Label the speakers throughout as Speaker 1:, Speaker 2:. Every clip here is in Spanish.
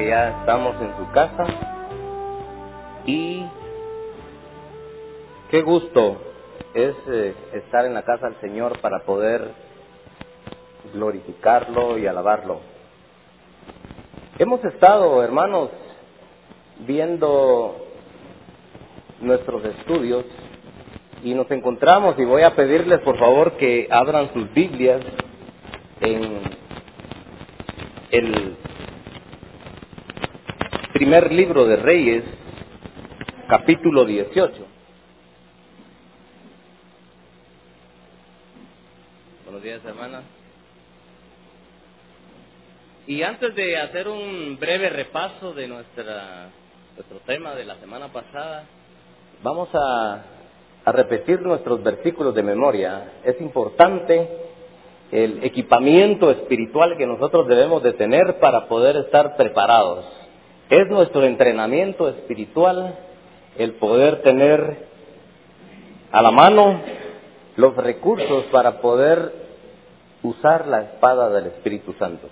Speaker 1: ya estamos en su casa y qué gusto es estar en la casa del Señor para poder glorificarlo y alabarlo. Hemos estado, hermanos, viendo nuestros estudios y nos encontramos, y voy a pedirles por favor que abran sus Biblias en el primer libro de Reyes, capítulo 18. Buenos días, hermanas. Y antes de hacer un breve repaso de nuestro tema de la semana pasada, vamos a repetir nuestros versículos de memoria. Es importante el equipamiento espiritual que nosotros debemos de tener para poder estar preparados. Es nuestro entrenamiento espiritual el poder tener a la mano los recursos para poder usar la espada del Espíritu Santo.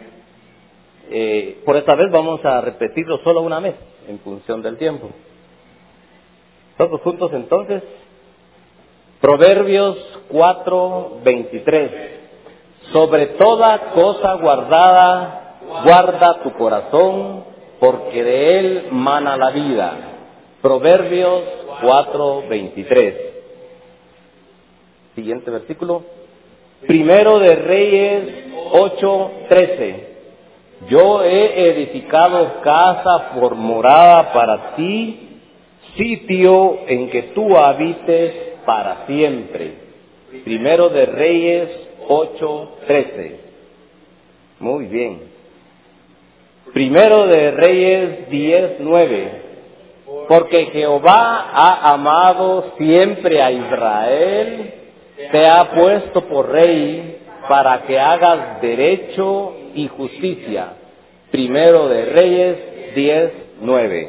Speaker 1: Por esta vez vamos a repetirlo solo una vez, en función del tiempo. Todos juntos entonces. Proverbios 4:23. Sobre toda cosa guardada, guarda tu corazón, porque de él mana la vida. Proverbios 4:23. Siguiente versículo. Primero de Reyes 8:13. Yo he edificado casa por morada para ti, sitio en que tú habites para siempre. Primero de Reyes 8:13. Muy bien. Primero de Reyes 10:9. Porque Jehová ha amado siempre a Israel, te ha puesto por rey para que hagas derecho y justicia. Primero de Reyes 10:9.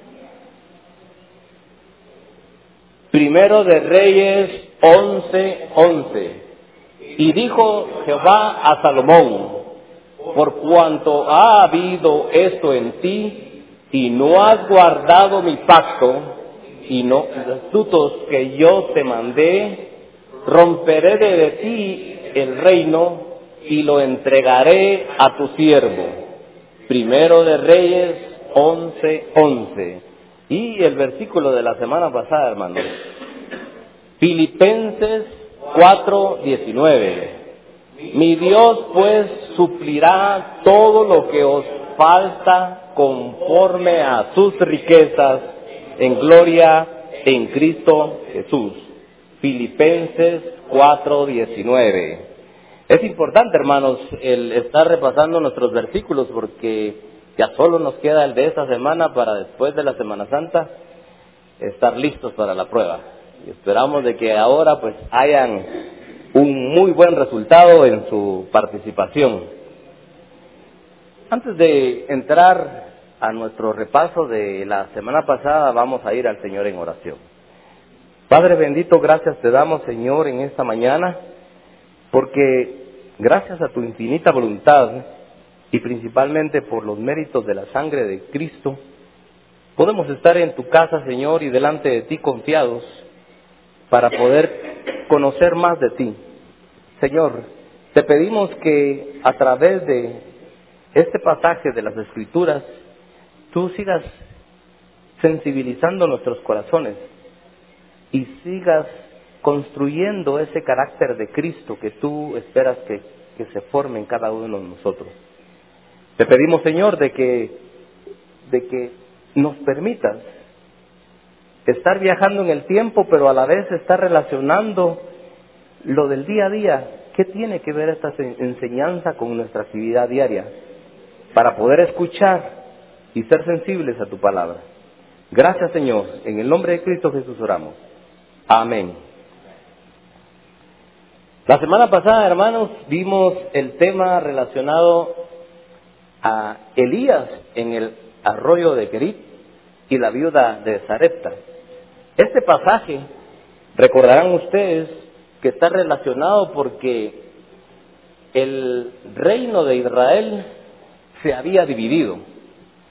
Speaker 1: Primero de Reyes 11:11. Y dijo Jehová a Salomón: por cuanto ha habido esto en ti, y no has guardado mi pacto, y no los estatutos que yo te mandé, romperé de ti el reino, y lo entregaré a tu siervo. Primero de Reyes 11:11. Y el versículo de la semana pasada, hermanos, Filipenses 4:19. Mi Dios pues suplirá todo lo que os falta conforme a sus riquezas en gloria en Cristo Jesús. Filipenses 4:19. Es importante, hermanos, el estar repasando nuestros versículos porque ya solo nos queda el de esta semana para después de la Semana Santa estar listos para la prueba. Y esperamos de que ahora pues hayan un muy buen resultado en su participación. Antes de entrar a nuestro repaso de la semana pasada, vamos a ir al Señor en oración. Padre bendito, gracias te damos, Señor, en esta mañana, porque gracias a tu infinita voluntad y principalmente por los méritos de la sangre de Cristo, podemos estar en tu casa, Señor, y delante de ti confiados para poder conocer más de ti. Señor, te pedimos que a través de este pasaje de las Escrituras, tú sigas sensibilizando nuestros corazones y sigas construyendo ese carácter de Cristo que tú esperas que se forme en cada uno de nosotros. Te pedimos, Señor, de que nos permitas estar viajando en el tiempo, pero a la vez estar relacionando lo del día a día. ¿Qué tiene que ver esta enseñanza con nuestra actividad diaria? Para poder escuchar y ser sensibles a tu palabra. Gracias, Señor. En el nombre de Cristo Jesús oramos. Amén. La semana pasada, hermanos, vimos el tema relacionado a Elías en el arroyo de Querit y la viuda de Sarepta. Este pasaje, recordarán ustedes, que está relacionado porque el reino de Israel se había dividido.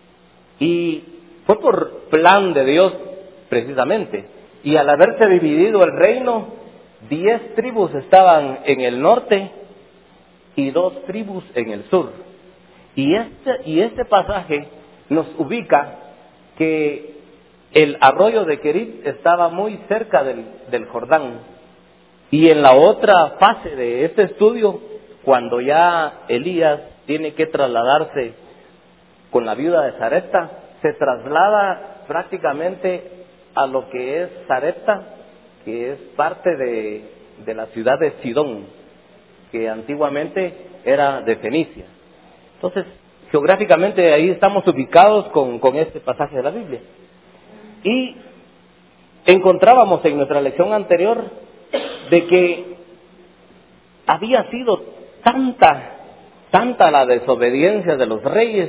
Speaker 1: Y fue por plan de Dios precisamente. Y al haberse dividido el reino, 10 tribus estaban en el norte y 2 tribus en el sur. Y este pasaje nos ubica que el arroyo de Querit estaba muy cerca del Jordán. Y en la otra fase de este estudio, cuando ya Elías tiene que trasladarse con la viuda de Sarepta, se traslada prácticamente a lo que es Sarepta, que es parte de la ciudad de Sidón, que antiguamente era de Fenicia. Entonces, geográficamente ahí estamos ubicados con este pasaje de la Biblia. Y encontrábamos en nuestra lección anterior de que había sido tanta la desobediencia de los reyes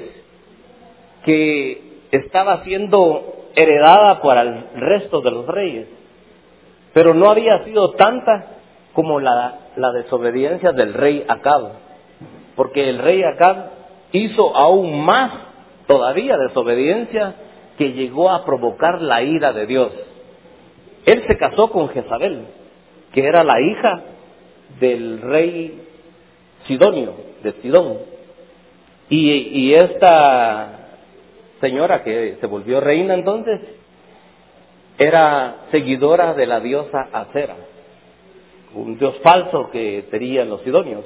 Speaker 1: que estaba siendo heredada para el resto de los reyes, pero no había sido tanta como la desobediencia del rey Acab, porque el rey Acab hizo aún más todavía desobediencia que llegó a provocar la ira de Dios. Él se casó con Jezabel, que era la hija del rey Sidonio, de Sidón. Y esta señora que se volvió reina entonces, era seguidora de la diosa Acera, un dios falso que tenían los sidonios.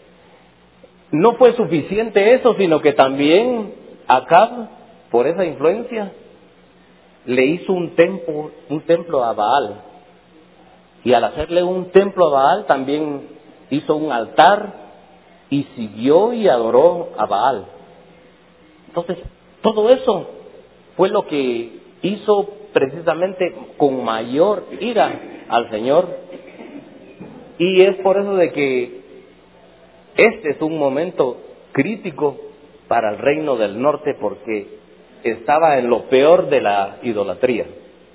Speaker 1: No fue suficiente eso, sino que también Acab, por esa influencia, le hizo un templo a Baal. Y al hacerle un templo a Baal, también hizo un altar y siguió y adoró a Baal. Entonces, todo eso fue lo que hizo precisamente con mayor ira al Señor. Y es por eso de que este es un momento crítico para el reino del norte, porque estaba en lo peor de la idolatría.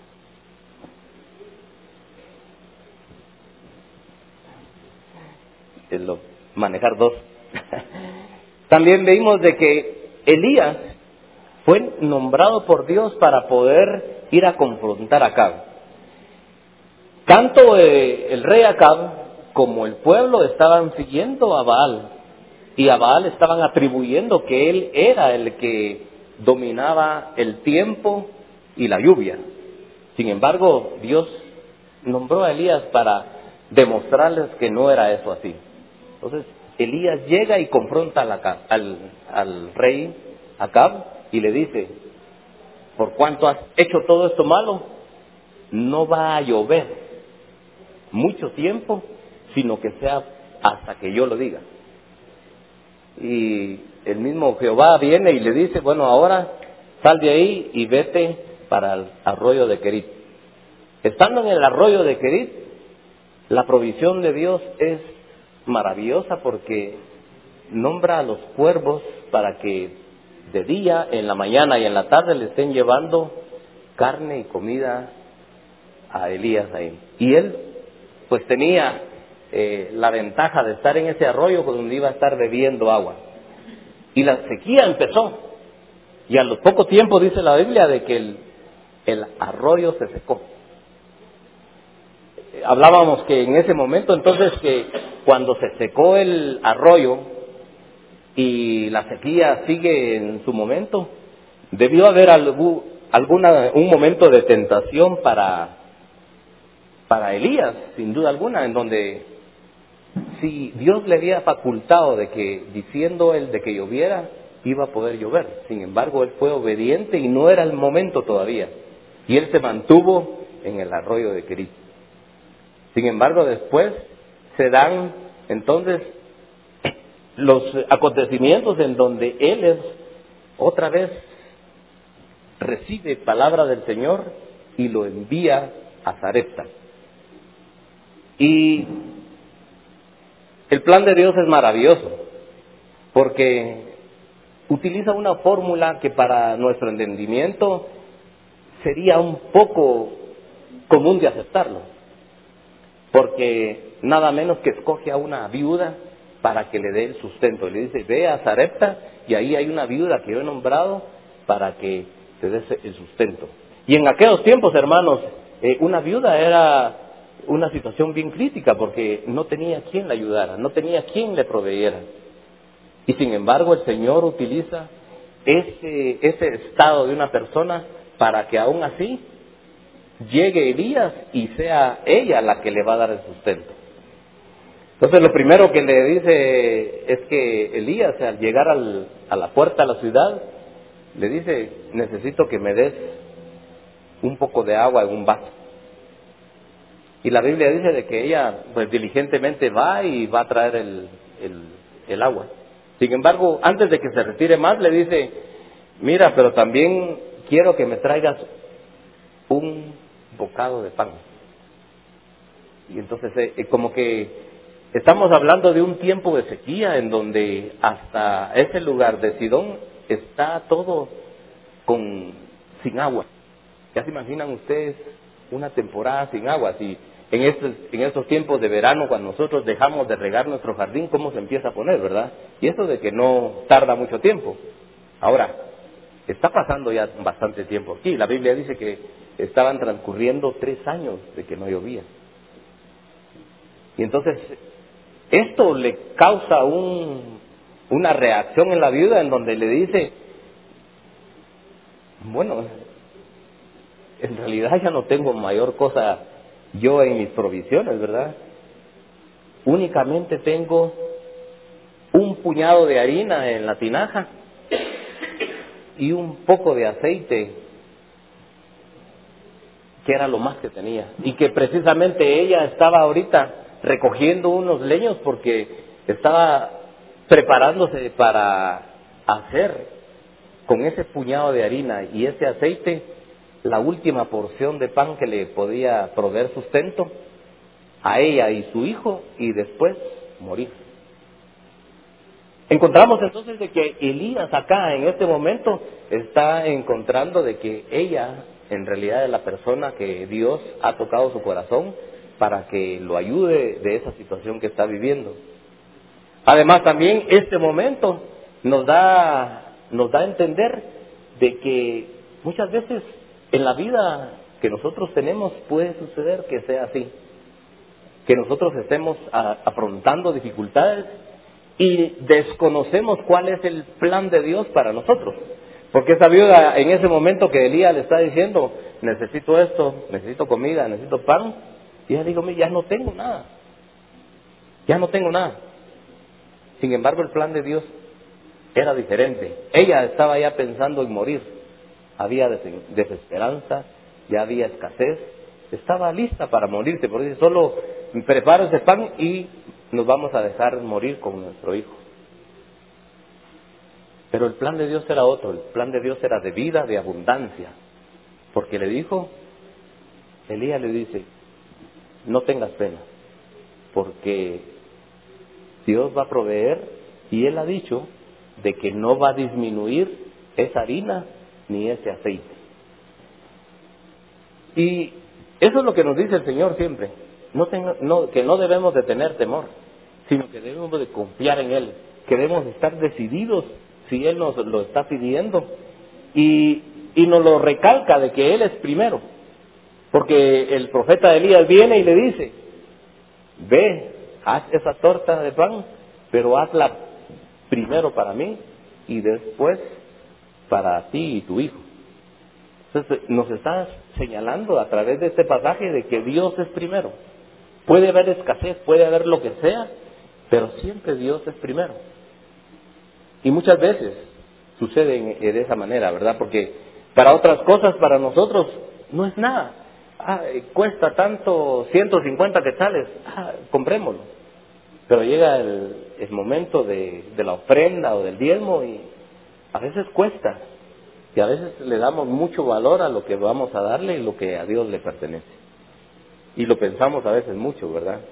Speaker 1: Manejar dos. También veimos de que Elías fue nombrado por Dios para poder ir a confrontar a Acab. Tanto el rey Acab como el pueblo estaban siguiendo a Baal, y a Baal estaban atribuyendo que él era el que dominaba el tiempo y la lluvia. Sin embargo, Dios nombró a Elías para demostrarles que no era eso así. Entonces, Elías llega y confronta al rey Acab y le dice: por cuanto has hecho todo esto malo, no va a llover mucho tiempo, sino que sea hasta que yo lo diga. Y el mismo Jehová viene y le dice: bueno, ahora sal de ahí y vete para el arroyo de Querit. Estando en el arroyo de Querit, la provisión de Dios es maravillosa, porque nombra a los cuervos para que de día, en la mañana y en la tarde le estén llevando carne y comida a Elías ahí. Y él pues tenía la ventaja de estar en ese arroyo donde iba a estar bebiendo agua. Y la sequía empezó, y a los poco tiempo dice la Biblia de que el arroyo se secó. Hablábamos que en ese momento entonces, que cuando se secó el arroyo y la sequía sigue en su momento, debió haber un momento de tentación para Elías, sin duda alguna, en donde si Dios le había facultado de que, diciendo él de que lloviera, iba a poder llover. Sin embargo, él fue obediente y no era el momento todavía, y él se mantuvo en el arroyo de Querit. Sin embargo, después se dan entonces los acontecimientos en donde él otra vez recibe palabra del Señor y lo envía a Sarepta. Y el plan de Dios es maravilloso, porque utiliza una fórmula que para nuestro entendimiento sería un poco común de aceptarlo, porque nada menos que escoge a una viuda para que le dé el sustento. Y le dice: ve a Sarepta, y ahí hay una viuda que yo he nombrado para que te dé el sustento. Y en aquellos tiempos, hermanos, una viuda era una situación bien crítica porque no tenía quien la ayudara, no tenía quien le proveyera. Y sin embargo el Señor utiliza ese estado de una persona para que aún así llegue Elías y sea ella la que le va a dar el sustento. Entonces lo primero que le dice es que Elías, al llegar a la puerta de la ciudad, le dice: necesito que me des un poco de agua en un vaso. Y la Biblia dice de que ella pues diligentemente va y va a traer el agua. Sin embargo, antes de que se retire más, le dice: mira, pero también quiero que me traigas un bocado de pan. Y entonces como que estamos hablando de un tiempo de sequía en donde hasta ese lugar de Sidón está todo sin agua. ¿Ya se imaginan ustedes una temporada sin agua? Si en estos tiempos de verano, cuando nosotros dejamos de regar nuestro jardín, ¿cómo se empieza a poner, verdad? Y eso de que no tarda mucho tiempo. Ahora, está pasando ya bastante tiempo aquí. La Biblia dice que estaban transcurriendo 3 años de que no llovía. Y entonces, esto le causa una reacción en la viuda en donde le dice: bueno, en realidad ya no tengo mayor cosa yo en mis provisiones, ¿verdad? Únicamente tengo un puñado de harina en la tinaja y un poco de aceite, que era lo más que tenía. Y que precisamente ella estaba ahorita recogiendo unos leños porque estaba preparándose para hacer con ese puñado de harina y ese aceite la última porción de pan que le podía proveer sustento a ella y su hijo, y después morir. Encontramos entonces de que Elías acá en este momento está encontrando de que ella en realidad es la persona que Dios ha tocado su corazón para que lo ayude de esa situación que está viviendo. Además también este momento nos da a entender de que muchas veces en la vida que nosotros tenemos puede suceder que sea así, que nosotros estemos afrontando dificultades y desconocemos cuál es el plan de Dios para nosotros. Porque esa viuda en ese momento que Elías le está diciendo: necesito esto, necesito comida, necesito pan, y ella dijo: ya no tengo nada, ya no tengo nada. Sin embargo, el plan de Dios era diferente. Ella estaba ya pensando en morir, había desesperanza, ya había escasez, estaba lista para morirse, porque dice: solo prepara ese pan y nos vamos a dejar morir con nuestro hijo. Pero el plan de Dios era otro, el plan de Dios era de vida, de abundancia, porque le dijo, Elías le dice: no tengas pena, porque Dios va a proveer, y Él ha dicho de que no va a disminuir esa harina ni ese aceite. Y eso es lo que nos dice el Señor siempre, que no debemos de tener temor, sino que debemos de confiar en Él, que debemos estar decididos si Él nos lo está pidiendo, y nos lo recalca de que Él es primero, porque el profeta Elías viene y le dice: ve, haz esa torta de pan, pero hazla primero para mí y después para ti y tu hijo. Entonces nos está señalando a través de este pasaje de que Dios es primero. Puede haber escasez, puede haber lo que sea, pero siempre Dios es primero. Y muchas veces sucede de esa manera, ¿verdad? Porque para otras cosas, para nosotros, no es nada. Cuesta tanto, 150 quetzales, comprémoslo. Pero llega el momento de la ofrenda o del diezmo y a veces cuesta. Y a veces le damos mucho valor a lo que vamos a darle y lo que a Dios le pertenece. Y lo pensamos a veces mucho, ¿verdad?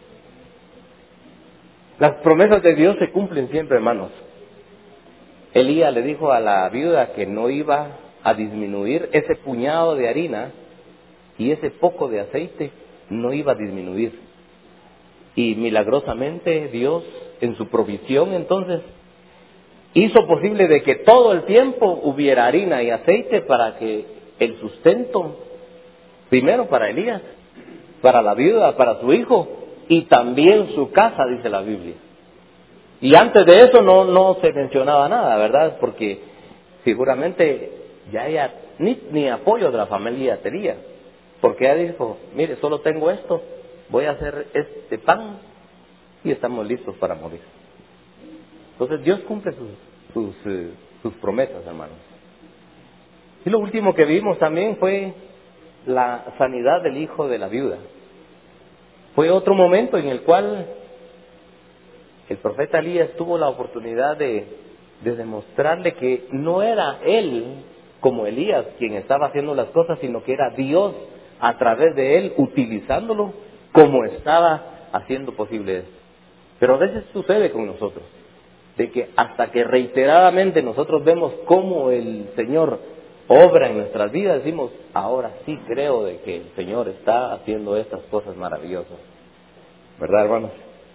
Speaker 1: Las promesas de Dios se cumplen siempre, hermanos. Elías le dijo a la viuda que no iba a disminuir ese puñado de harina y ese poco de aceite, no iba a disminuir. Y milagrosamente Dios, en su provisión entonces, hizo posible de que todo el tiempo hubiera harina y aceite para que el sustento, primero para Elías, para la viuda, para su hijo y también su casa, dice la Biblia. Y antes de eso no se mencionaba nada, ¿verdad? Porque seguramente ya ella ni apoyo de la familia tenía. Porque ella dijo, mire, solo tengo esto, voy a hacer este pan y estamos listos para morir. Entonces Dios cumple sus promesas, hermanos. Y lo último que vimos también fue la sanidad del hijo de la viuda. Fue otro momento en el cual el profeta Elías tuvo la oportunidad de demostrarle que no era él como Elías quien estaba haciendo las cosas, sino que era Dios a través de él utilizándolo como estaba haciendo posible esto. Pero a veces sucede con nosotros, de que hasta que reiteradamente nosotros vemos cómo el Señor obra en nuestras vidas, decimos, ahora sí creo de que el Señor está haciendo estas cosas maravillosas. ¿Verdad, hermanos?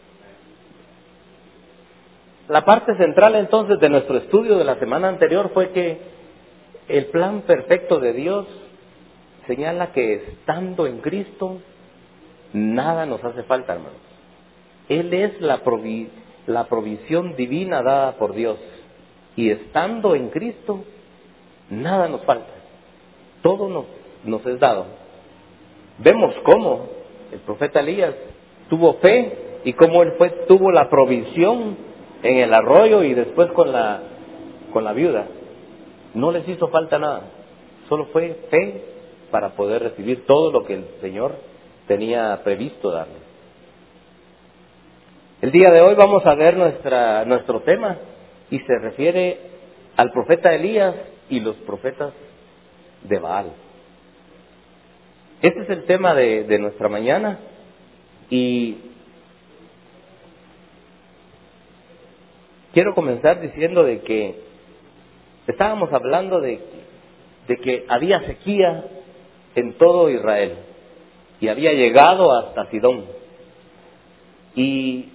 Speaker 1: La parte central entonces de nuestro estudio de la semana anterior fue que el plan perfecto de Dios señala que estando en Cristo, nada nos hace falta, hermanos. Él es la provisión divina dada por Dios. Y estando en Cristo, nada nos falta. Todo nos es dado. Vemos cómo el profeta Elías tuvo fe y cómo él tuvo la provisión en el arroyo y después con la viuda. No les hizo falta nada. Solo fue fe para poder recibir todo lo que el Señor tenía previsto darle. El día de hoy vamos a ver nuestro tema y se refiere al profeta Elías y los profetas de Baal. Este es el tema de nuestra mañana y quiero comenzar diciendo de que estábamos hablando de que había sequía en todo Israel y había llegado hasta Sidón. Y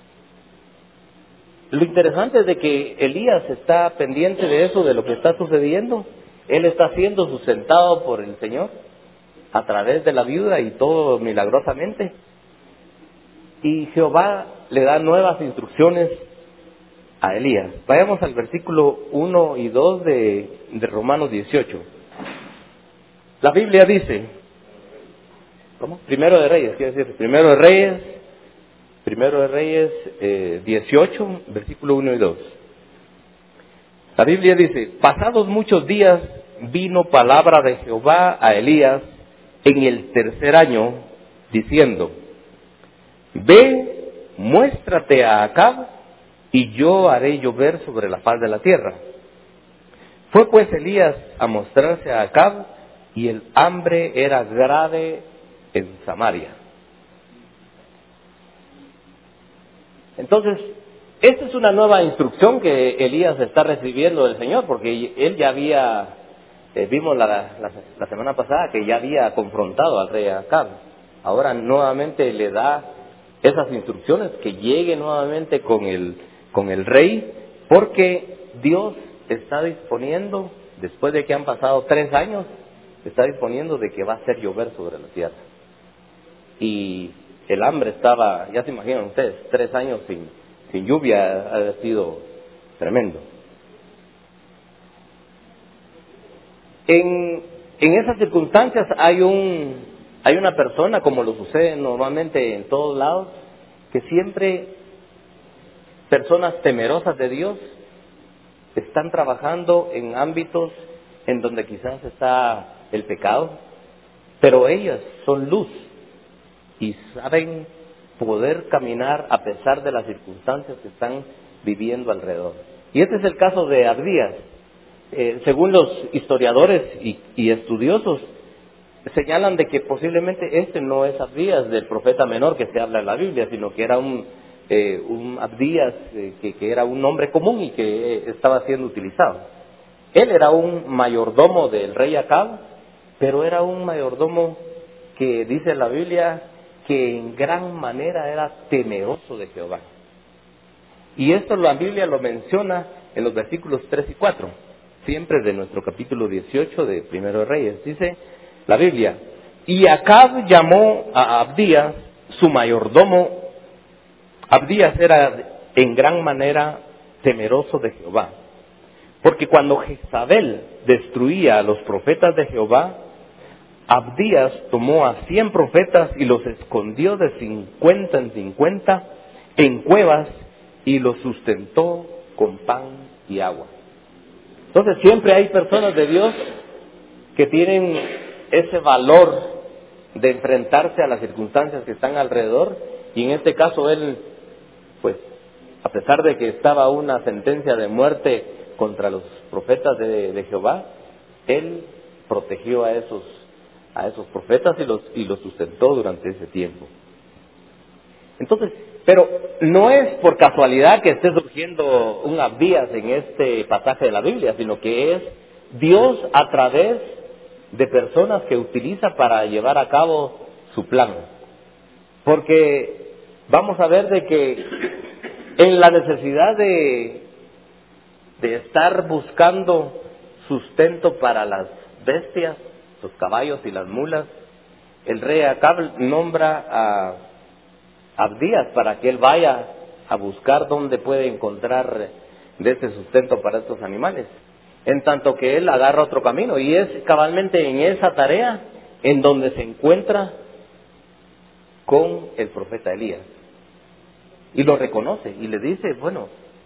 Speaker 1: lo interesante es de que Elías está pendiente de eso, de lo que está sucediendo. Él está siendo sustentado por el Señor a través de la viuda y todo milagrosamente. Y Jehová le da nuevas instrucciones a Elías. Vayamos al versículo 1 y 2 de Romanos 18. La Biblia dice, ¿cómo? Primero de Reyes, quiere decir, Primero de Reyes 18, versículo 1 y 2. La Biblia dice, pasados muchos días vino palabra de Jehová a Elías en el 3er año, diciendo, ve, muéstrate a Acab, y yo haré llover sobre la faz de la tierra. Fue pues Elías a mostrarse a Acab, y el hambre era grave en Samaria. Entonces, esta es una nueva instrucción que Elías está recibiendo del Señor, porque él ya había, vimos la semana pasada que ya había confrontado al rey Acab. Ahora nuevamente le da esas instrucciones, que llegue nuevamente con el rey, porque Dios está disponiendo, después de que han pasado 3 años, está disponiendo de que va a hacer llover sobre la tierra. Y el hambre estaba, ya se imaginan ustedes, 3 años sin lluvia, ha sido tremendo. En esas circunstancias hay una persona, como lo sucede normalmente en todos lados, que siempre personas temerosas de Dios están trabajando en ámbitos en donde quizás está el pecado, pero ellas son luz y saben poder caminar a pesar de las circunstancias que están viviendo alrededor. Y este es el caso de Abdías. Según los historiadores y estudiosos, señalan de que posiblemente este no es Abdías del profeta menor que se habla en la Biblia, sino que era un Abdías que era un nombre común y que estaba siendo utilizado. Él era un mayordomo del rey Acab, pero era un mayordomo que dice la Biblia que en gran manera era temeroso de Jehová. Y esto la Biblia lo menciona en los versículos 3 y 4, siempre de nuestro capítulo 18 de Primero de Reyes. Dice la Biblia: y Acab llamó a Abdías, su mayordomo. Abdías era en gran manera temeroso de Jehová, porque cuando Jezabel destruía a los profetas de Jehová, Abdías tomó a 100 profetas y los escondió de 50 en 50 en cuevas y los sustentó con pan y agua. Entonces siempre hay personas de Dios que tienen ese valor de enfrentarse a las circunstancias que están alrededor, y en este caso él, pues, a pesar de que estaba una sentencia de muerte contra los profetas de Jehová, él protegió a esos profetas y los sustentó durante ese tiempo. Entonces, pero no es por casualidad que esté surgiendo un Abdías en este pasaje de la Biblia, sino que es Dios a través de personas que utiliza para llevar a cabo su plan. Porque vamos a ver de que en la necesidad de estar buscando sustento para las bestias, los caballos y las mulas, el rey Acab nombra a Abdías para que él vaya a buscar dónde puede encontrar de ese sustento para estos animales, en tanto que él agarra otro camino, y es cabalmente en esa tarea en donde se encuentra con el profeta Elías, y lo reconoce y le dice, bueno,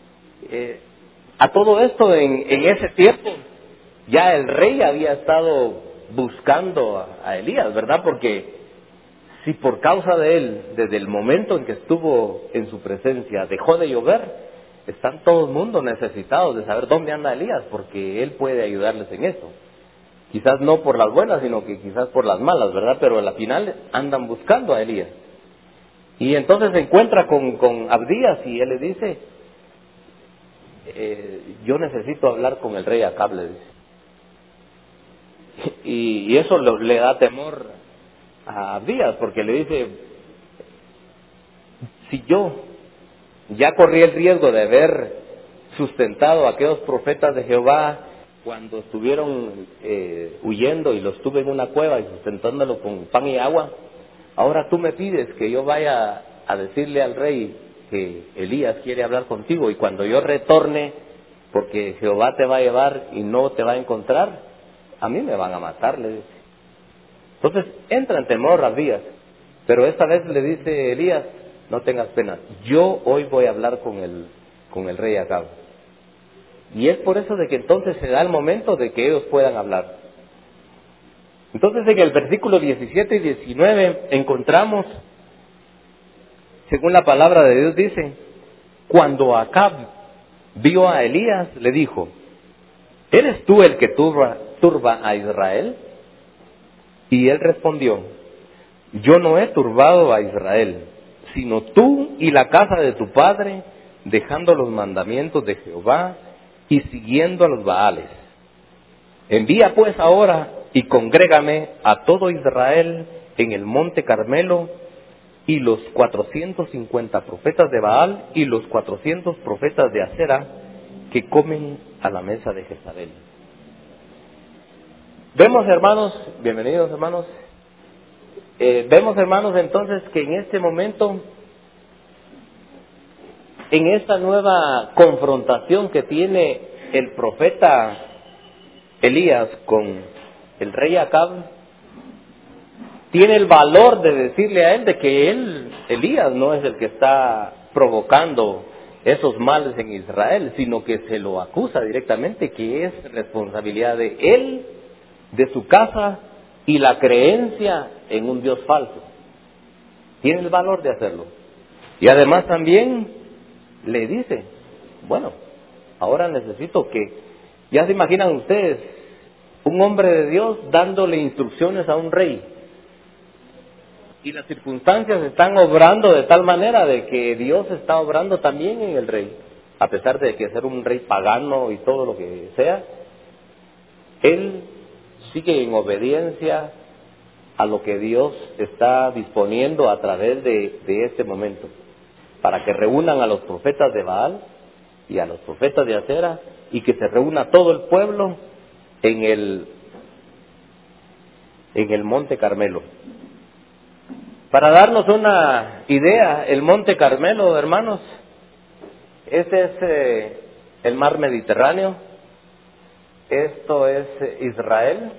Speaker 1: a todo esto en ese tiempo ya el rey había estado buscando a Elías, ¿verdad? Porque si por causa de él, desde el momento en que estuvo en su presencia, dejó de llover, están todo el mundo necesitados de saber dónde anda Elías, porque él puede ayudarles en eso. Quizás no por las buenas, sino que quizás por las malas, ¿verdad? Pero a la final andan buscando a Elías. Y entonces se encuentra con Abdías y él le dice, yo necesito hablar con el rey Acab, le dice. Y eso le da temor a Abdías, porque le dice, si yo ya corrí el riesgo de haber sustentado a aquellos profetas de Jehová cuando estuvieron huyendo, y los tuve en una cueva y sustentándolo con pan y agua, ahora tú me pides que yo vaya a decirle al rey que Elías quiere hablar contigo, y cuando yo retorne, porque Jehová te va a llevar y no te va a encontrar, a mí me van a matar, le dice. Entonces entra en temor Abdías, pero esta vez le dice Elías, no tengas pena, yo hoy voy a hablar con el rey Acab. Y es por eso de que entonces se da el momento de que ellos puedan hablar. Entonces en el versículo 17 y 19 encontramos, según la palabra de Dios dice, cuando Acab vio a Elías, le dijo, ¿eres tú el que turba a Israel? Y él respondió, yo no he turbado a Israel, sino tú y la casa de tu padre, dejando los mandamientos de Jehová y siguiendo a los Baales. Envía pues ahora y congrégame a todo Israel en el monte Carmelo, y los 450 profetas de Baal y los 400 profetas de Acera que comen a la mesa de Jezabel. Vemos, hermanos, bienvenidos hermanos, vemos, hermanos, entonces que en este momento, en esta nueva confrontación que tiene el profeta Elías con el rey Acab, tiene el valor de decirle a él de que Elías, no es el que está provocando esos males en Israel, sino que se lo acusa directamente, que es responsabilidad de él, de su casa y la creencia en un Dios falso. Tiene el valor de hacerlo. Y además también le dice, bueno, ahora necesito que, ya se imaginan ustedes, un hombre de Dios dándole instrucciones a un rey. Y las circunstancias están obrando de tal manera de que Dios está obrando también en el rey. A pesar de que ser un rey pagano y todo lo que sea, él sigue en obediencia a lo que Dios está disponiendo a través de este momento. para que reúnan a los profetas de Baal y a los profetas de Acera, y que se reúna todo el pueblo en el Monte Carmelo. Para darnos una idea, el Monte Carmelo, hermanos, ese es el mar Mediterráneo. Esto es Israel,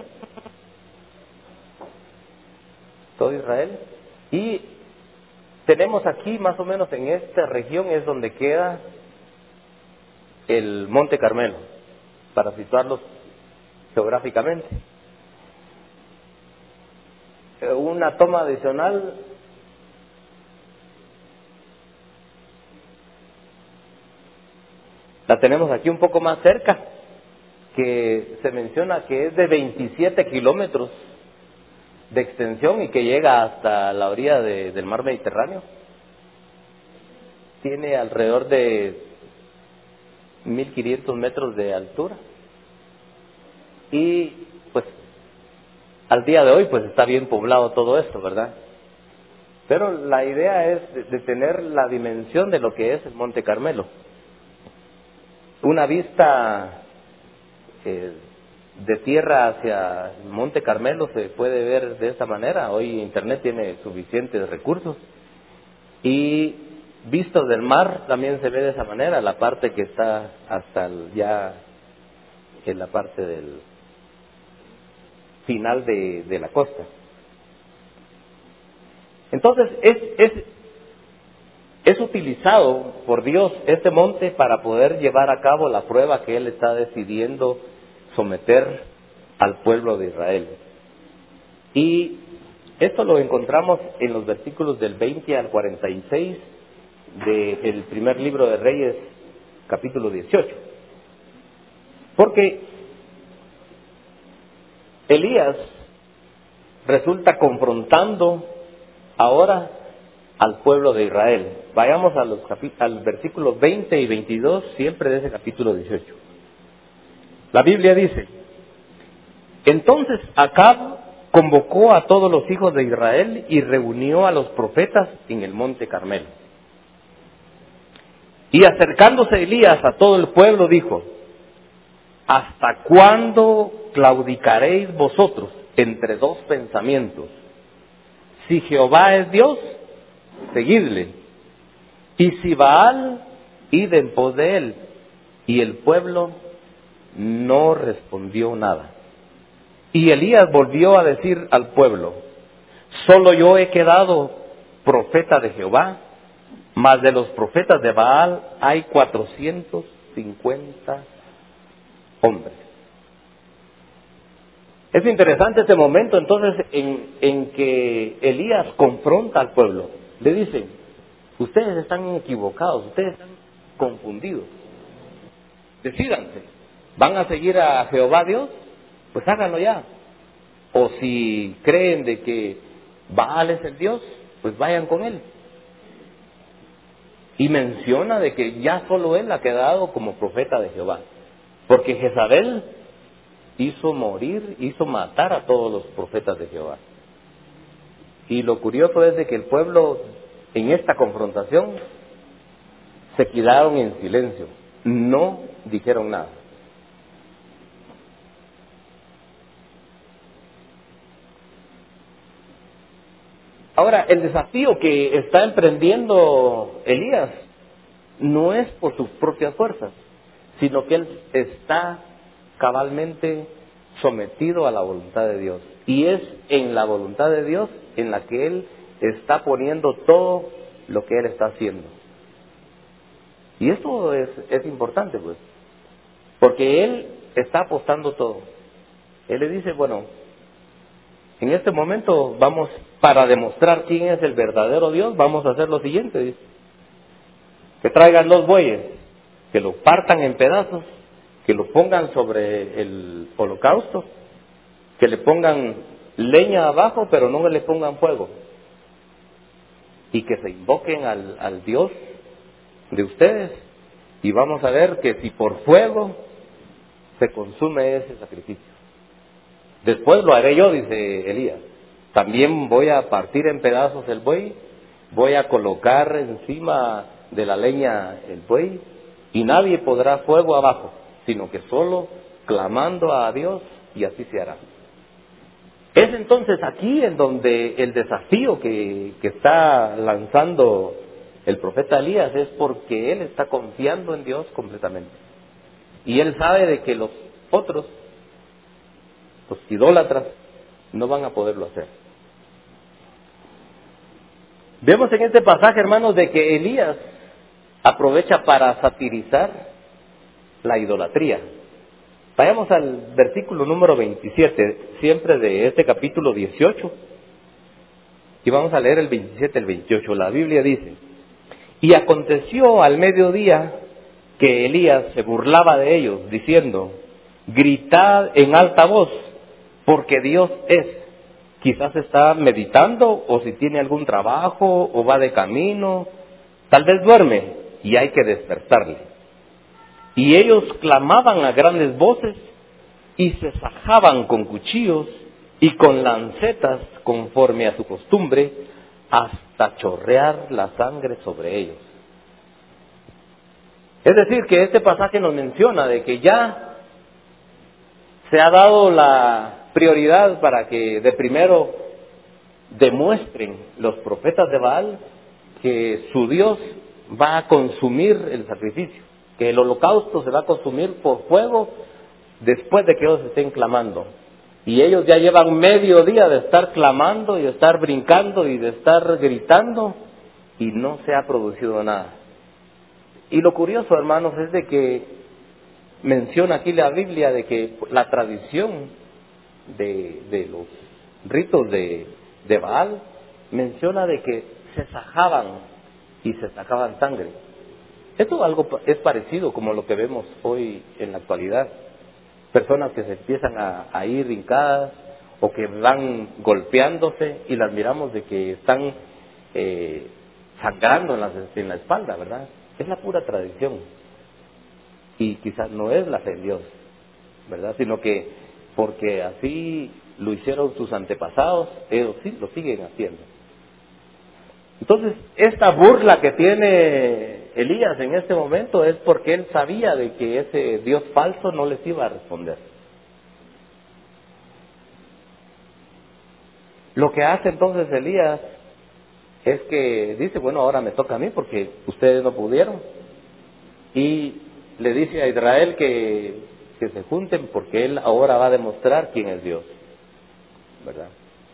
Speaker 1: todo Israel. Y tenemos aquí, más o menos en esta región, es donde queda el Monte Carmelo, para situarlos geográficamente. Una toma adicional. La tenemos aquí un poco más cerca, que se menciona que es de 27 kilómetros de extensión y que llega hasta la orilla del mar Mediterráneo. Tiene alrededor de 1500 metros de altura. Y pues al día de hoy pues está bien poblado todo esto, ¿verdad? Pero la idea es de tener la dimensión de lo que es el Monte Carmelo. Una vista de tierra hacia el Monte Carmelo se puede ver de esta manera. Hoy Internet tiene suficientes recursos. Y visto del mar también se ve de esa manera, la parte que está hasta ya en la parte del final de la costa. Entonces es utilizado por Dios este monte para poder llevar a cabo la prueba que Él está decidiendo someter al pueblo de Israel. Y esto lo encontramos en los versículos del 20 al 46 del primer libro de Reyes, capítulo 18. Porque Elías resulta confrontando ahora al pueblo de Israel. Vayamos al versículo 20 y 22, siempre de ese capítulo 18. La Biblia dice: entonces Acab convocó a todos los hijos de Israel y reunió a los profetas en el monte Carmelo. Y acercándose Elías a todo el pueblo dijo: ¿hasta cuándo claudicaréis vosotros entre dos pensamientos? Si Jehová es Dios, seguidle, y si Baal, id en pos de él. Y el pueblo no respondió nada. Y Elías volvió a decir al pueblo: solo yo he quedado profeta de Jehová, mas de los profetas de Baal hay 450 hombres. Es interesante este momento entonces en que Elías confronta al pueblo. Le dice: ustedes están equivocados, ustedes están confundidos. Decídanse, ¿van a seguir a Jehová Dios? Pues háganlo ya. O si creen de que Baal es el Dios, pues vayan con él. Y menciona de que ya solo él ha quedado como profeta de Jehová, porque Jezabel hizo matar a todos los profetas de Jehová. Y lo curioso es de que el pueblo en esta confrontación se quedaron en silencio, no dijeron nada. Ahora, el desafío que está emprendiendo Elías no es por sus propias fuerzas, sino que él está cabalmente sometido a la voluntad de Dios. Y es en la voluntad de Dios en la que él está poniendo todo lo que él está haciendo. Y esto es importante, pues, porque él está apostando todo. Él le dice: bueno, en este momento vamos, para demostrar quién es el verdadero Dios, vamos a hacer lo siguiente, dice: que traigan 2 bueyes, que lo partan en pedazos, que lo pongan sobre el holocausto, que le pongan leña abajo, pero no le pongan fuego, y que se invoquen al Dios de ustedes, y vamos a ver que si por fuego se consume ese sacrificio. Después lo haré yo, dice Elías. También voy a partir en pedazos el buey, voy a colocar encima de la leña el buey y nadie podrá fuego abajo, sino que solo clamando a Dios y así se hará. Es entonces aquí en donde el desafío que está lanzando el profeta Elías es porque él está confiando en Dios completamente. Y él sabe de que los otros, los idólatras, no van a poderlo hacer. Vemos en este pasaje, hermanos, de que Elías aprovecha para satirizar la idolatría. Vayamos al versículo número 27, siempre de este capítulo 18, y vamos a leer el 27 y el 28. La Biblia dice: y aconteció al mediodía que Elías se burlaba de ellos, diciendo: gritad en alta voz, porque Dios es. Quizás está meditando, o si tiene algún trabajo, o va de camino, tal vez duerme, y hay que despertarle. Y ellos clamaban a grandes voces, y se sajaban con cuchillos y con lancetas, conforme a su costumbre, hasta chorrear la sangre sobre ellos. Es decir, que este pasaje nos menciona de que ya se ha dado la prioridad para que de primero demuestren los profetas de Baal que su Dios va a consumir el sacrificio, que el holocausto se va a consumir por fuego después de que ellos estén clamando. Y ellos ya llevan medio día de estar clamando y de estar brincando y de estar gritando y no se ha producido nada. Y lo curioso, hermanos, es de que menciona aquí la Biblia de que la tradición de los ritos de Baal menciona de que se sajaban y se sacaban sangre. Esto algo es parecido como lo que vemos hoy en la actualidad. Personas que se empiezan a ir hincadas o que van golpeándose y las miramos de que están sangrando en la espalda, ¿verdad? Es la pura tradición. Y quizás no es la fe en Dios, ¿verdad? Sino que porque así lo hicieron sus antepasados, ellos sí lo siguen haciendo. Entonces, esta burla que tiene Elías en este momento es porque él sabía de que ese Dios falso no les iba a responder. Lo que hace entonces Elías es que dice: bueno, ahora me toca a mí porque ustedes no pudieron. Y le dice a Israel que se junten porque él ahora va a demostrar quién es Dios, ¿verdad?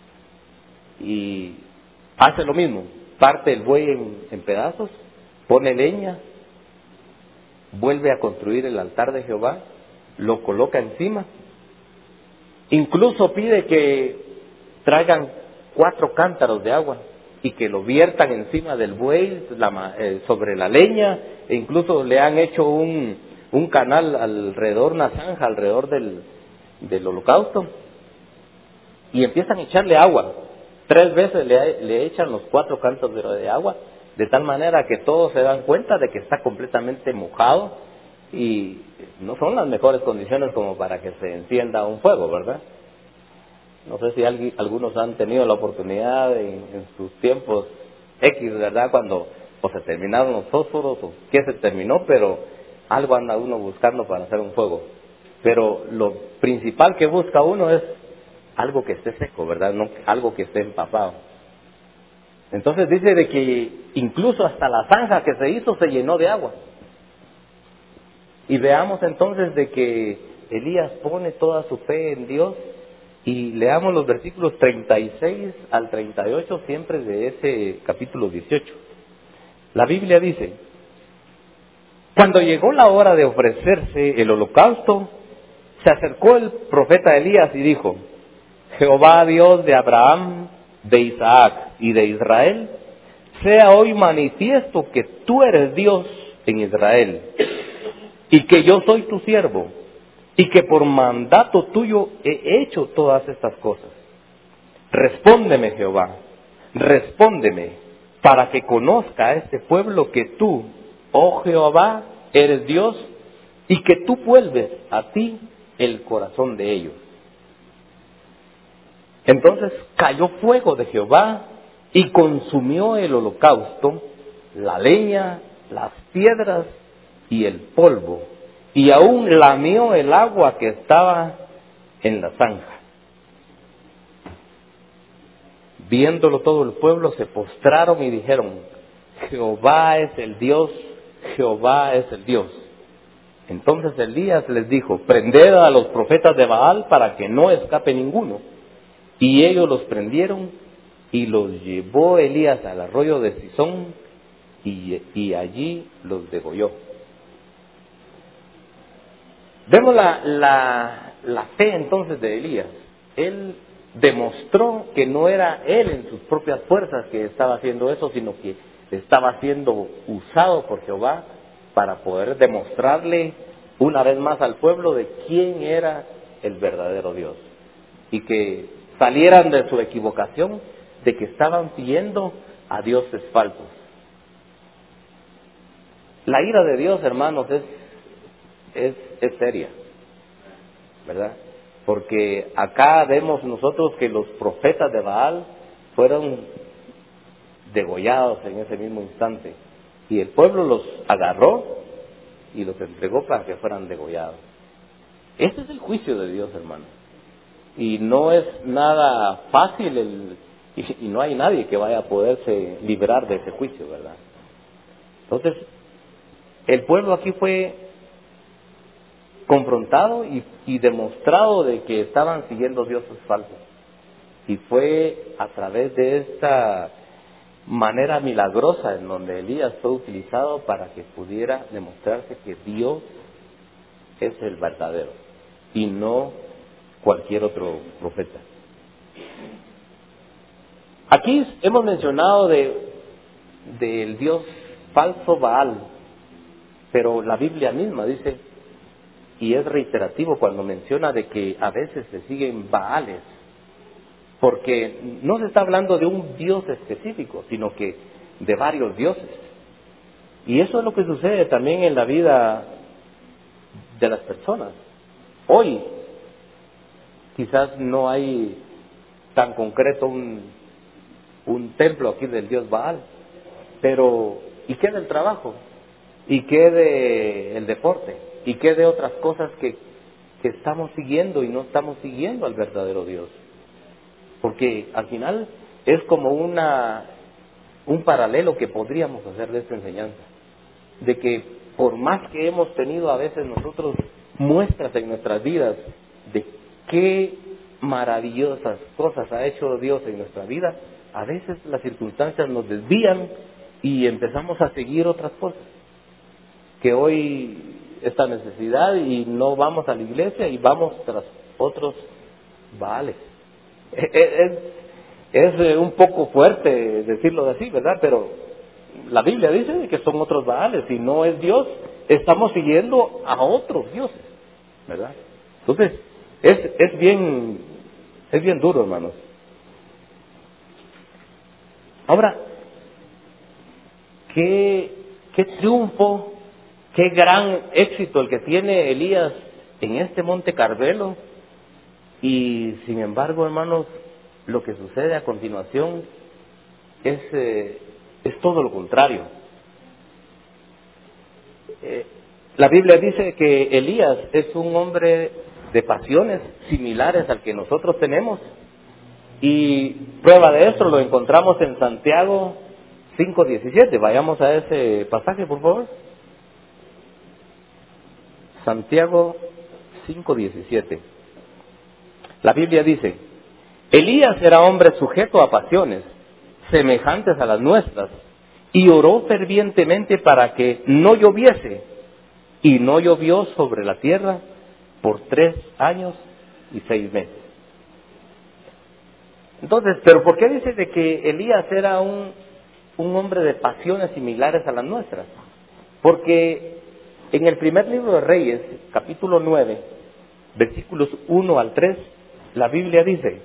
Speaker 1: Y hace lo mismo, parte el buey en pedazos, pone leña, vuelve a construir el altar de Jehová, lo coloca encima, incluso pide que traigan 4 cántaros de agua y que lo viertan encima del buey, sobre la leña, e incluso le han hecho un canal alrededor, una zanja alrededor del holocausto, y empiezan a echarle agua. 3 veces le echan los 4 cántaros de agua, de tal manera que todos se dan cuenta de que está completamente mojado y no son las mejores condiciones como para que se encienda un fuego, ¿verdad? No sé si algunos han tenido la oportunidad en sus tiempos X, ¿verdad? Cuando o se terminaron los fósforos o qué se terminó, pero algo anda uno buscando para hacer un fuego. Pero lo principal que busca uno es algo que esté seco, ¿verdad? No algo que esté empapado. Entonces dice de que incluso hasta la zanja que se hizo se llenó de agua. Y veamos entonces de que Elías pone toda su fe en Dios. Y leamos los versículos 36 al 38 siempre de ese capítulo 18. La Biblia dice: cuando llegó la hora de ofrecerse el holocausto, se acercó el profeta Elías y dijo: Jehová Dios de Abraham, de Isaac y de Israel, sea hoy manifiesto que tú eres Dios en Israel, y que yo soy tu siervo, y que por mandato tuyo he hecho todas estas cosas. Respóndeme, Jehová, respóndeme, para que conozca a este pueblo que tú, oh Jehová, eres Dios, y que tú vuelves a ti el corazón de ellos. Entonces cayó fuego de Jehová y consumió el holocausto, la leña, las piedras y el polvo, y aún lamió el agua que estaba en la zanja. Viéndolo todo el pueblo, se postraron y dijeron: Jehová es el Dios, Jehová es el Dios. Entonces Elías les dijo: prended a los profetas de Baal para que no escape ninguno. Y ellos los prendieron y los llevó Elías al arroyo de Cisón y allí los degolló. Vemos la fe entonces de Elías. Él demostró que no era él en sus propias fuerzas que estaba haciendo eso, sino que estaba siendo usado por Jehová para poder demostrarle una vez más al pueblo de quién era el verdadero Dios. Y que salieran de su equivocación de que estaban siguiendo a dioses falsos. La ira de Dios, hermanos, es seria, ¿verdad? Porque acá vemos nosotros que los profetas de Baal fueron degollados en ese mismo instante. Y el pueblo los agarró y los entregó para que fueran degollados. Ese es el juicio de Dios, hermano. Y no es nada fácil y no hay nadie que vaya a poderse librar de ese juicio, ¿verdad? Entonces, el pueblo aquí fue confrontado y demostrado de que estaban siguiendo dioses falsos. Y fue a través de esta manera milagrosa en donde Elías fue utilizado para que pudiera demostrarse que Dios es el verdadero y no cualquier otro profeta. Aquí hemos mencionado del Dios falso Baal, pero la Biblia misma dice, y es reiterativo cuando menciona de que a veces se siguen Baales, porque no se está hablando de un Dios específico, sino que de varios dioses. Y eso es lo que sucede también en la vida de las personas. Hoy quizás no hay tan concreto un templo aquí del Dios Baal, pero ¿y qué del trabajo? ¿Y qué del deporte? ¿Y qué de otras cosas que estamos siguiendo y no estamos siguiendo al verdadero Dios? Porque al final es como un paralelo que podríamos hacer de esta enseñanza, de que por más que hemos tenido a veces nosotros muestras en nuestras vidas de qué maravillosas cosas ha hecho Dios en nuestra vida, a veces las circunstancias nos desvían y empezamos a seguir otras cosas. Que hoy esta necesidad y no vamos a la iglesia y vamos tras otros Baales. Es un poco fuerte decirlo así, ¿verdad? Pero la Biblia dice que son otros Baales y no es Dios. Estamos siguiendo a otros dioses, ¿verdad? Entonces, es bien duro, hermanos. Ahora, qué triunfo, qué gran éxito el que tiene Elías en este monte Carmelo. Y sin embargo, hermanos, lo que sucede a continuación es todo lo contrario. La Biblia dice que Elías es un hombre de pasiones similares al que nosotros tenemos. Y prueba de esto lo encontramos en Santiago 5:17. Vayamos a ese pasaje, por favor. Santiago 5:17. La Biblia dice: Elías era hombre sujeto a pasiones semejantes a las nuestras, y oró fervientemente para que no lloviese, y no llovió sobre la tierra por 3 años y 6 meses. Entonces, ¿pero por qué dice de que Elías era un hombre de pasiones similares a las nuestras? Porque en el primer libro de Reyes, capítulo 9, versículos 1 al 3, la Biblia dice: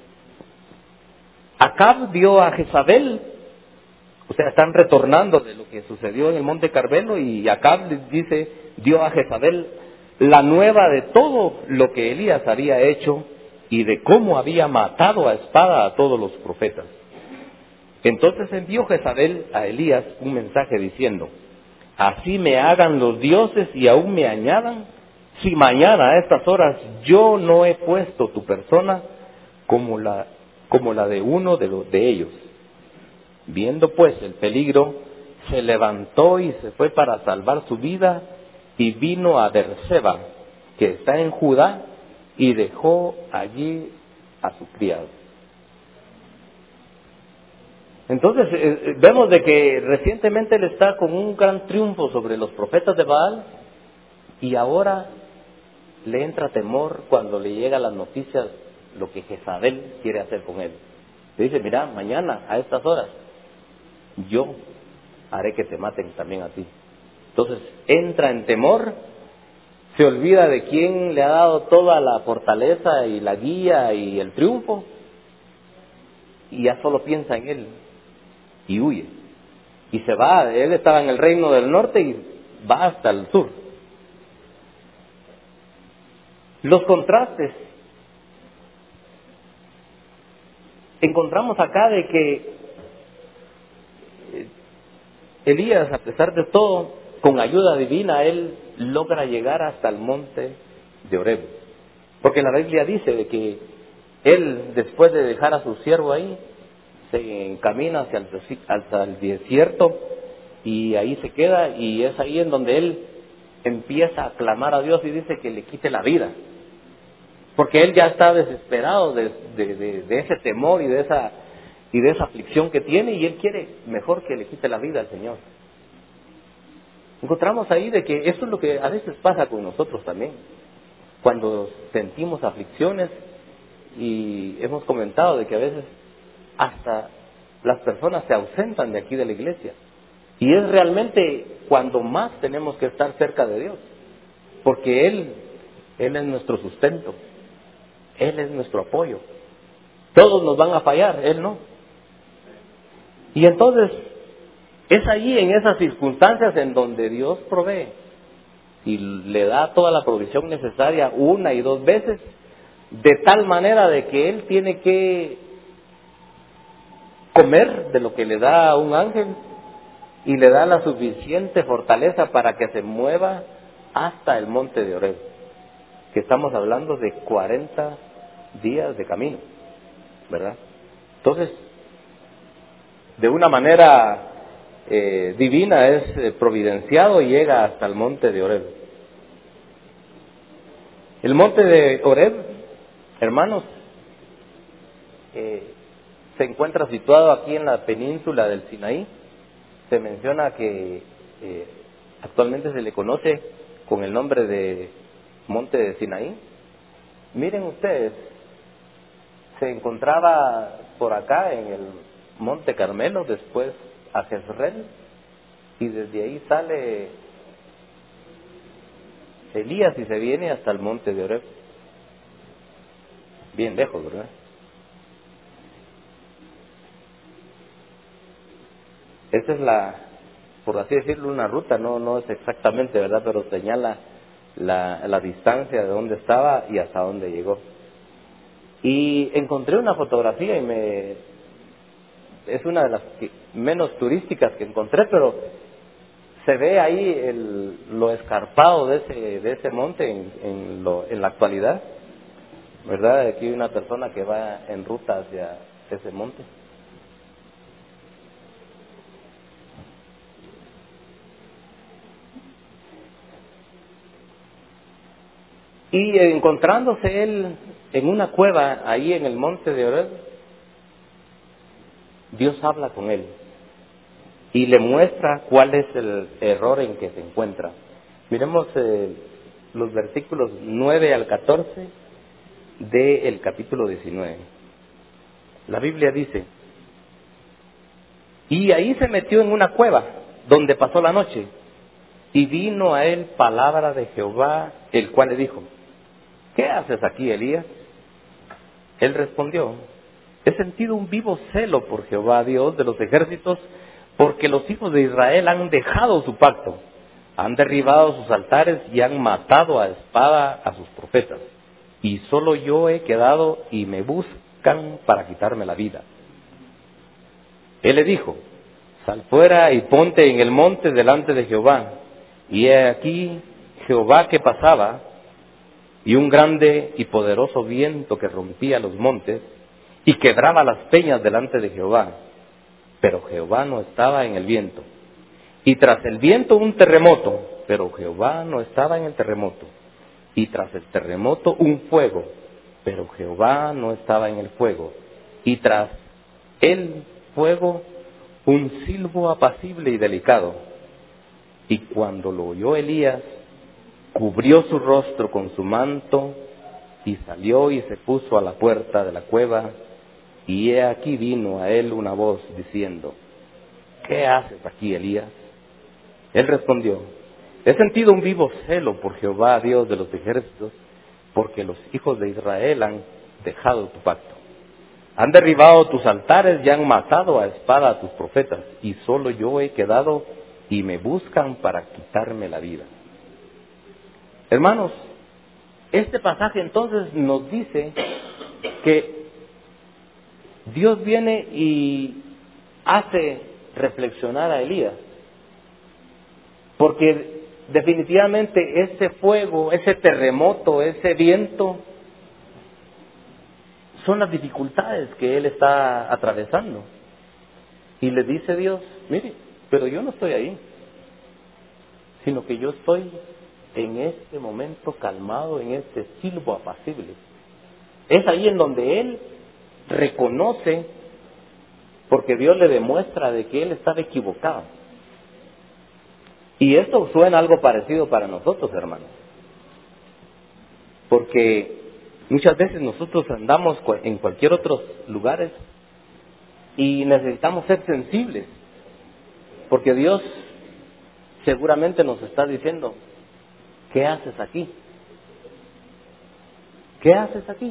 Speaker 1: Acab dio a Jezabel, o sea, están retornando de lo que sucedió en el monte Carmelo, y Acab dice, dio a Jezabel la nueva de todo lo que Elías había hecho y de cómo había matado a espada a todos los profetas. Entonces envió Jezabel a Elías un mensaje diciendo: así me hagan los dioses y aún me añadan, si mañana a estas horas yo no he puesto tu persona como la de uno de ellos. Viendo pues el peligro, se levantó y se fue para salvar su vida, y vino a Berseba, que está en Judá, y dejó allí a su criado. Entonces vemos de que recientemente él está con un gran triunfo sobre los profetas de Baal, y ahora le entra temor cuando le llegan las noticias lo que Jezabel quiere hacer con él. Le dice: mira, mañana a estas horas yo haré que te maten también a ti. Entonces entra en temor, se olvida de quién le ha dado toda la fortaleza y la guía y el triunfo, y ya solo piensa en él y huye. Y se va. Él estaba en el reino del norte y va hasta el sur. Los contrastes. Encontramos acá de que Elías, a pesar de todo, con ayuda divina, él logra llegar hasta el monte de Horeb. Porque la Biblia dice de que él, después de dejar a su siervo ahí, se encamina hacia el desierto, y ahí se queda, y es ahí en donde él empieza a clamar a Dios y dice que le quite la vida. Porque él ya está desesperado de ese temor y de esa aflicción que tiene, y él quiere mejor que le quite la vida al Señor. Encontramos ahí de que eso es lo que a veces pasa con nosotros también. Cuando sentimos aflicciones, y hemos comentado de que a veces hasta las personas se ausentan de aquí de la iglesia. Y es realmente cuando más tenemos que estar cerca de Dios. Porque Él es nuestro sustento. Él es nuestro apoyo. Todos nos van a fallar, Él no. Y entonces es allí, en esas circunstancias, en donde Dios provee y le da toda la provisión necesaria una y dos veces, de tal manera de que Él tiene que comer de lo que le da a un ángel, y le da la suficiente fortaleza para que se mueva hasta el monte de Horeb, que estamos hablando de 40 días de camino, ¿verdad? Entonces, de una manera divina es providenciado, y llega hasta el monte de Horeb. El monte de Horeb, hermanos, se encuentra situado aquí en la península del Sinaí. Se menciona que actualmente se le conoce con el nombre de monte de Sinaí. Miren ustedes, se encontraba por acá en el monte Carmelo, después a Jezreel, y desde ahí sale Elías y se viene hasta el monte de Horeb. Bien lejos, ¿verdad? Esa es por así decirlo, una ruta, no es exactamente, ¿verdad? Pero señala la distancia de dónde estaba y hasta dónde llegó. Y encontré una fotografía es una de las menos turísticas que encontré, pero se ve ahí lo escarpado de ese monte en la actualidad, ¿verdad? Aquí hay una persona que va en ruta hacia ese monte. Y encontrándose él en una cueva ahí en el monte de Horeb, Dios habla con él y le muestra cuál es el error en que se encuentra. Miremos los versículos 9 al 14 del capítulo 19. La Biblia dice: y ahí se metió en una cueva donde pasó la noche, y vino a él palabra de Jehová, el cual le dijo: ¿qué haces aquí, Elías? Él respondió: he sentido un vivo celo por Jehová, Dios de los ejércitos, porque los hijos de Israel han dejado su pacto, han derribado sus altares y han matado a espada a sus profetas. Y solo yo he quedado y me buscan para quitarme la vida. Él le dijo: sal fuera y ponte en el monte delante de Jehová. Y he aquí Jehová que pasaba, y un grande y poderoso viento que rompía los montes y quebraba las peñas delante de Jehová. Pero Jehová no estaba en el viento. Y tras el viento un terremoto, pero Jehová no estaba en el terremoto. Y tras el terremoto un fuego, pero Jehová no estaba en el fuego. Y tras el fuego un silbo apacible y delicado. Y cuando lo oyó Elías, cubrió su rostro con su manto y salió y se puso a la puerta de la cueva. Y he aquí vino a él una voz diciendo: ¿qué haces aquí, Elías? Él respondió: he sentido un vivo celo por Jehová, Dios de los ejércitos, porque los hijos de Israel han dejado tu pacto. Han derribado tus altares y han matado a espada a tus profetas, y solo yo he quedado y me buscan para quitarme la vida. Hermanos, este pasaje entonces nos dice que Dios viene y hace reflexionar a Elías, porque definitivamente ese fuego, ese terremoto, ese viento, son las dificultades que él está atravesando. Y le dice Dios: mire, pero yo no estoy ahí, sino que yo estoy en este momento calmado, en este silbo apacible. Es ahí en donde él reconoce, porque Dios le demuestra de que él estaba equivocado. Y esto suena algo parecido para nosotros, hermanos, porque muchas veces nosotros andamos en cualquier otros lugares y necesitamos ser sensibles, porque Dios seguramente nos está diciendo: ¿qué haces aquí? ¿Qué haces aquí?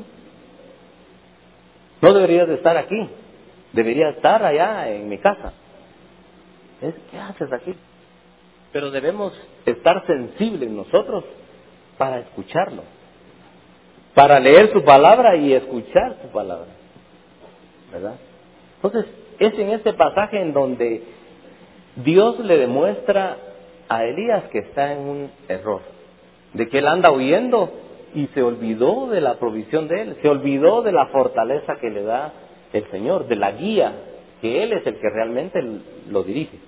Speaker 1: No deberías de estar aquí, deberías estar allá en mi casa. ¿Qué haces aquí? Pero debemos estar sensibles nosotros para escucharlo, para leer su palabra y escuchar su palabra, ¿verdad? Entonces, es en este pasaje en donde Dios le demuestra a Elías que está en un error, de que él anda huyendo y se olvidó de la provisión de él, se olvidó de la fortaleza que le da el Señor, de la guía, que Él es el que realmente lo dirige.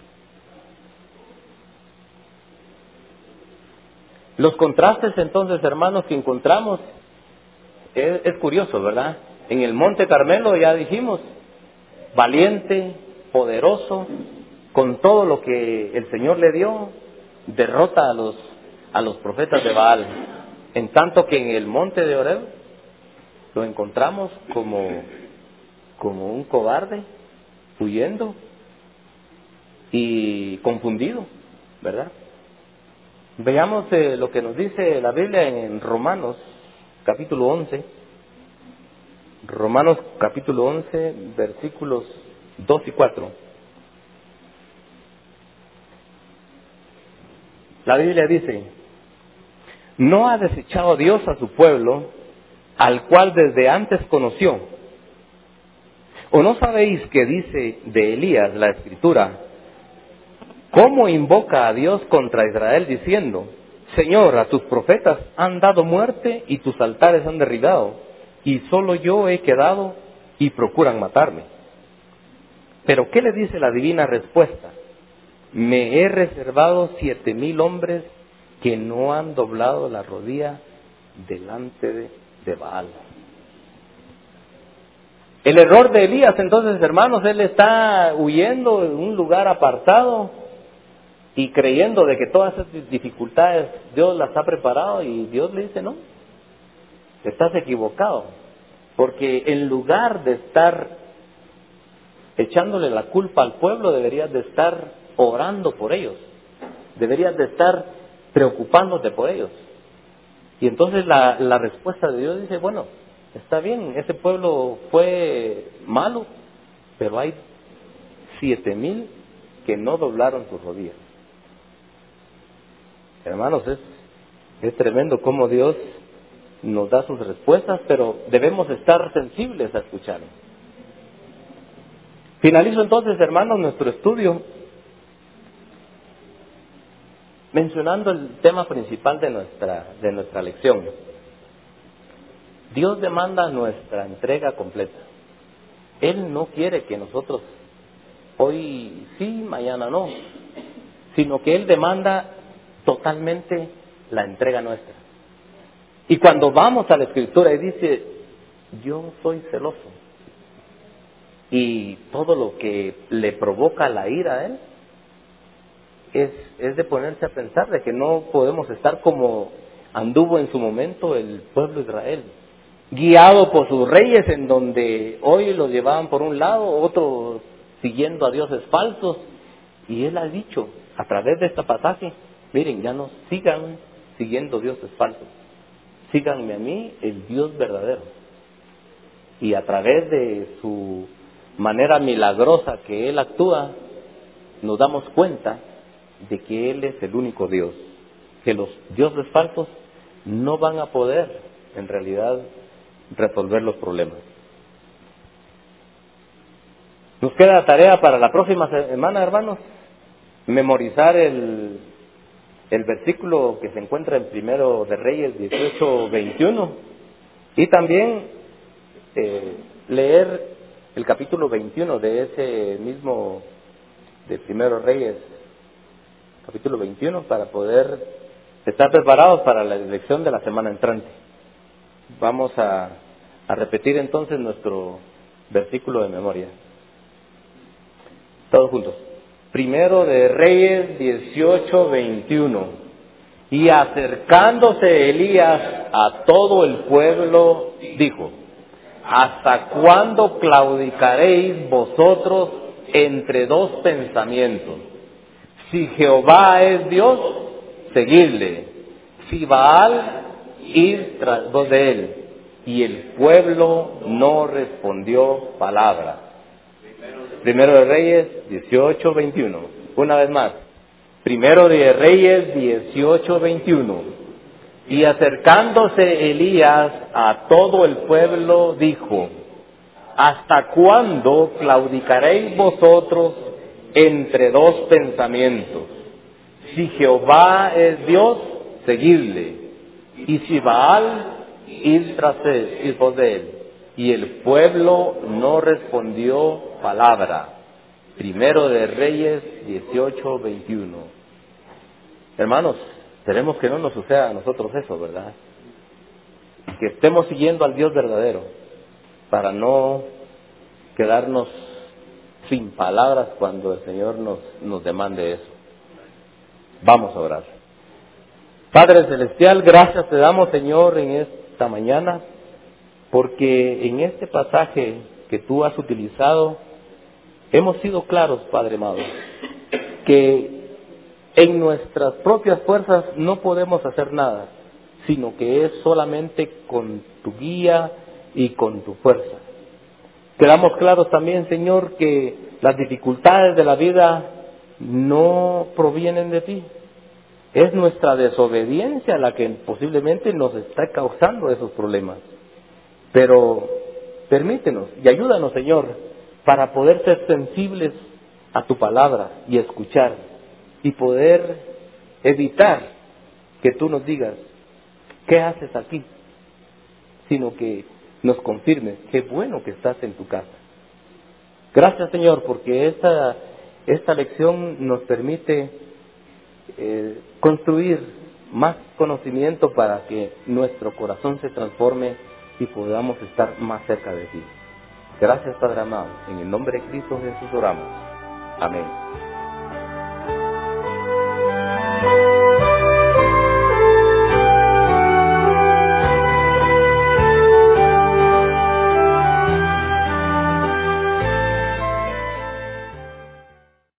Speaker 1: Los contrastes entonces, hermanos, que encontramos es curioso, ¿verdad? En el Monte Carmelo ya dijimos, valiente, poderoso, con todo lo que el Señor le dio, derrota a los profetas de Baal. En tanto que en el monte de Horeb lo encontramos como un cobarde, huyendo y confundido, ¿verdad? Veamos lo que nos dice la Biblia en Romanos capítulo 11. Romanos capítulo 11, versículos 2 y 4. La Biblia dice: ¿no ha desechado Dios a su pueblo, al cual desde antes conoció? ¿O no sabéis que dice de Elías la Escritura: cómo invoca a Dios contra Israel diciendo: Señor, a tus profetas han dado muerte y tus altares han derribado, y solo yo he quedado y procuran matarme? Pero ¿qué le dice la divina respuesta? Me he reservado 7,000 hombres que no han doblado la rodilla delante de Baal. El error de Elías, entonces, hermanos, él está huyendo en un lugar apartado y creyendo de que todas esas dificultades Dios las ha preparado, y Dios le dice: no, estás equivocado, porque en lugar de estar echándole la culpa al pueblo, deberías de estar orando por ellos, deberías de estar preocupándote por ellos. Y entonces la respuesta de Dios dice: bueno, está bien, ese pueblo fue malo, pero hay 7,000 que no doblaron sus rodillas. Hermanos, es tremendo cómo Dios nos da sus respuestas, pero debemos estar sensibles a escucharlo. Finalizo entonces, hermanos, nuestro estudio mencionando el tema principal de nuestra lección. Dios demanda nuestra entrega completa. Él no quiere que nosotros hoy sí, mañana no, sino que Él demanda totalmente la entrega nuestra. Y cuando vamos a la Escritura y dice, yo soy celoso, y todo lo que le provoca la ira a Él, es de ponerse a pensar de que no podemos estar como anduvo en su momento el pueblo de Israel, guiado por sus reyes, en donde hoy los llevaban por un lado, otros siguiendo a dioses falsos. Y Él ha dicho a través de este pasaje, miren, ya no sigan siguiendo dioses falsos, síganme a mí, el Dios verdadero. Y a través de su manera milagrosa que Él actúa, nos damos cuenta de que Él es el único Dios, que los dioses falsos no van a poder en realidad resolver los problemas. Nos queda tarea para la próxima semana, hermanos, memorizar el versículo que se encuentra en Primero de Reyes 18:21 y también leer el capítulo 21 de ese mismo de Primero Reyes, capítulo 21, para poder estar preparados para la lección de la semana entrante. Vamos a repetir entonces nuestro versículo de memoria. Todos juntos. Primero de Reyes 18:21. Y acercándose Elías a todo el pueblo, dijo: ¿hasta cuándo claudicaréis vosotros entre dos pensamientos? Si Jehová es Dios, seguidle. Si Baal, id tras vos de él. Y el pueblo no respondió palabra. Primero de Reyes 18:21. Una vez más. Primero de Reyes 18:21. Y acercándose Elías a todo el pueblo, dijo: ¿hasta cuándo claudicaréis vosotros entre dos pensamientos? Si Jehová es Dios, seguidle. Y si Baal, id tras vos de él. Y el pueblo no respondió palabra. Primero de Reyes 18:21. Hermanos, esperemos que no nos suceda a nosotros eso, ¿verdad? Que estemos siguiendo al Dios verdadero, para no quedarnos sin palabras cuando el Señor nos demande eso. Vamos a orar. Padre Celestial, gracias te damos, Señor, en esta mañana, porque en este pasaje que tú has utilizado, hemos sido claros, Padre amado, que en nuestras propias fuerzas no podemos hacer nada, sino que es solamente con tu guía y con tu fuerza. Quedamos claros también, Señor, que las dificultades de la vida no provienen de ti. Es nuestra desobediencia la que posiblemente nos está causando esos problemas. Pero permítenos y ayúdanos, Señor, para poder ser sensibles a tu palabra y escuchar y poder evitar que tú nos digas, ¿qué haces aquí? Sino que nos confirmes, qué bueno que estás en tu casa. Gracias, Señor, porque esta lección nos permite construir más conocimiento para que nuestro corazón se transforme y podamos estar más cerca de ti. Gracias, Padre amado. En el nombre de Cristo Jesús oramos. Amén.